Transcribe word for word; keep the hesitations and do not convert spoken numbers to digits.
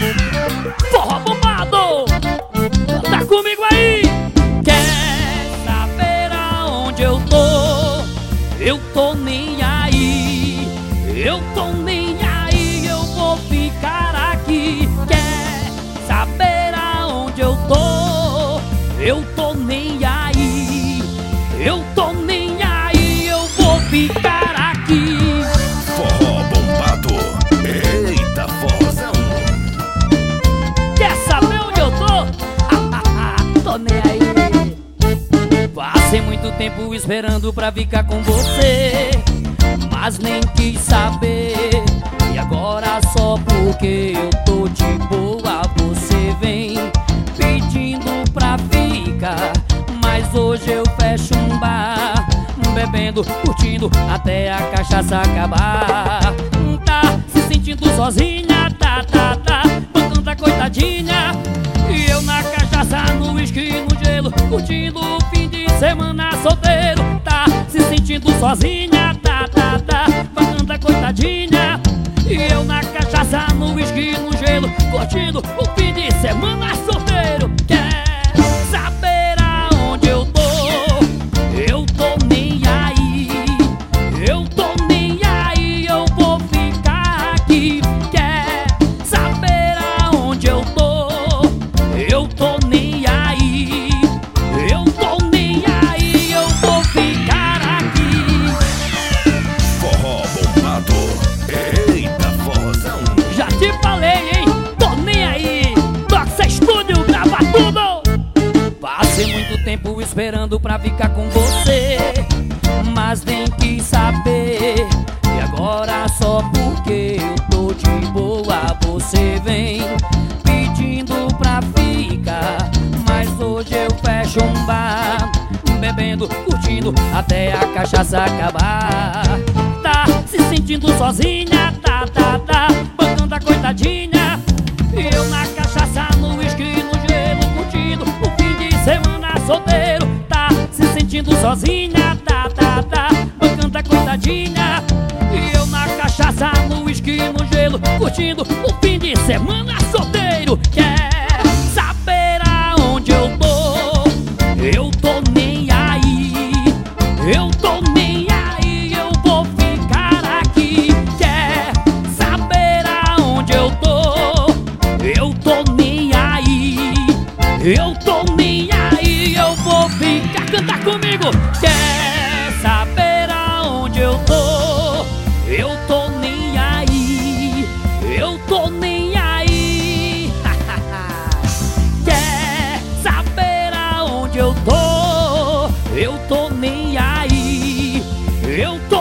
Forró bombado, tá comigo aí. Quer saber aonde eu tô? Eu tô nem aí. Eu tô nem aí, eu vou ficar aqui. Quer saber aonde eu tô? Eu tô nem aí. Eu tô nem aí, eu vou ficar aqui. Forró bombado, eita forrozão. Quer saber onde eu tô? Tô nem aí. Passei muito tempo esperando pra ficar com você, mas nem quis saber. E agora só porque eu tô de boa você vem pedindo pra ficar. Mas hoje eu fecho um bar, bebendo, curtindo até a cachaça acabar. Tá se sentindo sozinha, tá, tá, tá, bancando a coitadinha. E eu na cachaça, no uísque, no gelo, curtindo o fim de semana solteiro. Tá se sentindo sozinha, tá, tá, tá, bancando a coitadinha. E eu na cachaça, no uísque, no gelo, curtindo o fim de semana solteiro. Quer saber aonde eu tô? Eu tô nem aí. Eu tô nem aí, eu vou ficar aqui. Quer saber aonde eu tô? Eu tô nem aí. Eu tô nem aí, eu vou ficar aqui. Forró bombado, eita forrozão. Já te falei, hein? Tô nem aí. Doxa Estúdio, grava tudo. Passei muito tempo esperando pra ficar com você, mas nem quis saber. E agora só porque eu tô de boa você vem pedindo pra ficar. Mas hoje eu fecho um bar, bebendo, curtindo até a cachaça acabar. Tá se sentindo sozinha, tá, tá, tá, bancando a coitadinha. E eu na cachaça, no uísque, no gelo, curtindo o fim de semana solteiro. Tá se sentindo sozinha, tá, tá, tá, bancando a coitadinha. E eu na cachaça, no uísque, no gelo, curtindo o fim de semana solteiro. Quer saber aonde eu tô? Eu tô nem aí. Eu tô nem aí, eu vou ficar aqui. Quer saber aonde eu tô? Eu tô nem aí. Eu tô nem aí, eu vou ficar. Canta comigo. Quer saber aonde eu tô? Eu tô nem aí. Eu tô nem aí. Quer saber aonde eu tô? Eu tô nem aí. Eu tô